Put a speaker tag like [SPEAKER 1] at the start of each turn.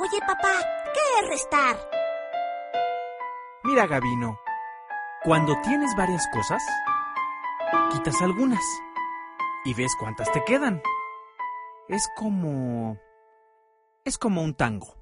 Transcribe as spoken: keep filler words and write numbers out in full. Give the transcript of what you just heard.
[SPEAKER 1] Oye, papá, ¿qué es restar?
[SPEAKER 2] Mira, Gabino, cuando tienes varias cosas, quitas algunas y ves cuántas te quedan. Es como... es como un tango.